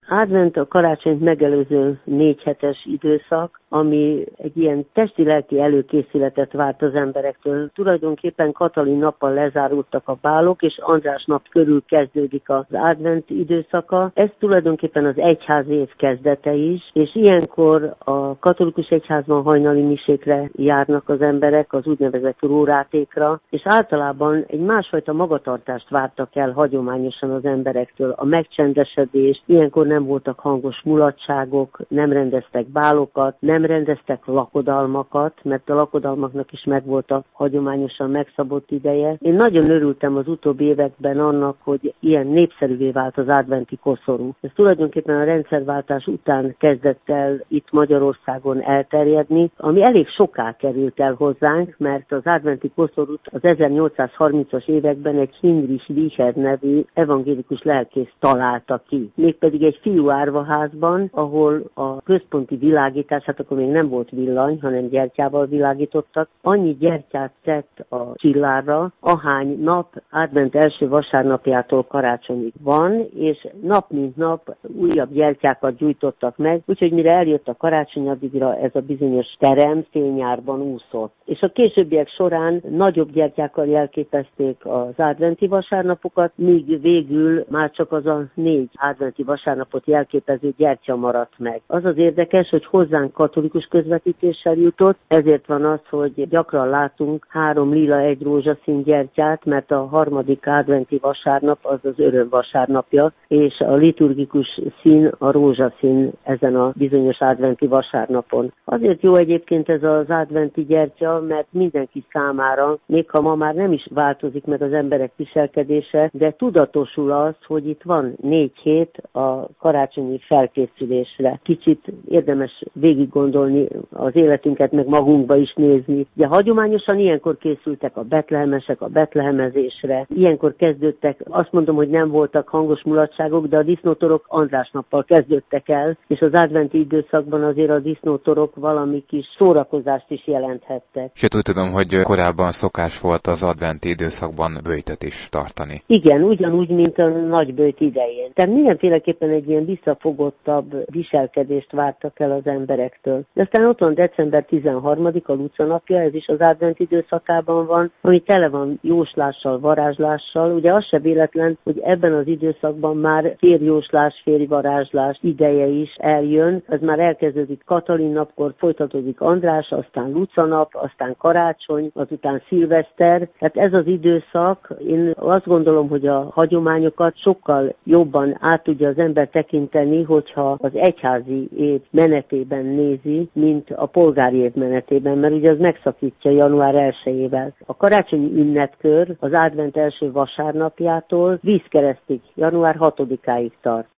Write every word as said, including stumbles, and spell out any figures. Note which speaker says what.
Speaker 1: Advent a karácsonyt megelőző négy hetes időszak, ami egy ilyen testi-lelki előkészületet várt az emberektől. Tulajdonképpen Katalin nappal lezárultak a bálok, és András nap körül kezdődik az advent időszaka. Ez tulajdonképpen az egyház év kezdete is, és ilyenkor a katolikus egyházban hajnali misékre járnak az emberek, az úgynevezett rórátékra, és általában egy másfajta magatartást vártak el hagyományosan az emberektől, a megcsendesedést. Ilyenkor nem voltak hangos mulatságok, nem rendeztek bálokat, nem nem rendeztek lakodalmakat, mert a lakodalmaknak is megvolt a hagyományosan megszabott ideje. Én nagyon örültem az utóbbi években annak, hogy ilyen népszerűvé vált az adventi koszorú. Ez tulajdonképpen a rendszerváltás után kezdett el itt Magyarországon elterjedni, ami elég soká került el hozzánk, mert az adventi koszorút az ezernyolcszázharmincas években egy Heinrich Wicher nevű evangélikus lelkész találta ki. Mégpedig egy fiú árvaházban, ahol a központi világítás, hát akkor még nem volt villany, hanem gyertyával világítottak. Annyi gyertyát tett a csillárra, ahány nap advent első vasárnapjától karácsonyig van, és nap mint nap újabb gyertyákat gyújtottak meg, úgyhogy mire eljött a karácsony, addigra ez a bizonyos terem fényárban úszott. És a későbbiek során nagyobb gyertyákkal jelképezték az adventi vasárnapokat, míg végül már csak az a négy adventi vasárnapot jelképező gyertya maradt meg. Az az érdekes, hogy hozzánk katolikus közvetítéssel jutott, ezért van az, hogy gyakran látunk három lila, egy rózsaszín gyertyát, mert a harmadik adventi vasárnap az az öröm vasárnapja, és a liturgikus szín a rózsaszín ezen a bizonyos adventi vasárnapon. Azért jó egyébként ez az adventi gyertya, mert mindenki számára, még ha ma már nem is változik meg az emberek viselkedése, de tudatosul az, hogy itt van négy hét a karácsonyi felkészülésre. Kicsit érdemes végig gondolni az életünket, meg magunkba is nézni. Ugye hagyományosan ilyenkor készültek a betlehemesek a betlehemezésre. Ilyenkor kezdődtek, azt mondom, hogy nem voltak hangos mulatságok, de a disznótorok András nappal kezdődtek el, és az adventi időszakban azért a disznótorok valami kis szórakozást is jelenthettek.
Speaker 2: Sőt, úgy tudom, hogy korábban szokás volt az adventi időszakban böjtöt is tartani.
Speaker 1: Igen, ugyanúgy, mint a nagyböjt idején. Tehát mindenféleképpen egy ilyen visszafogottabb viselkedést vártak el az emberektől. De aztán ott van december tizenharmadika, a Luca napja, ez is az advent időszakában van, ami tele van jóslással, varázslással. Ugye az se véletlen, hogy ebben az időszakban már férjóslás, férjvarázslás ideje is eljön. Ez már elkezdődik Katalin napkor, folytatódik András, aztán Luca nap, aztán karácsony, azután szilveszter. Tehát ez az időszak, én azt gondolom, hogy a hagyományokat sokkal jobban át tudja az ember tekinteni, hogyha az egyházi év menetében nézi, mint a polgári év menetében, mert ugye az megszakítja január elsejével. A karácsonyi ünnepkör az advent első vasárnapjától vízkeresztig, január hatodikáig tart.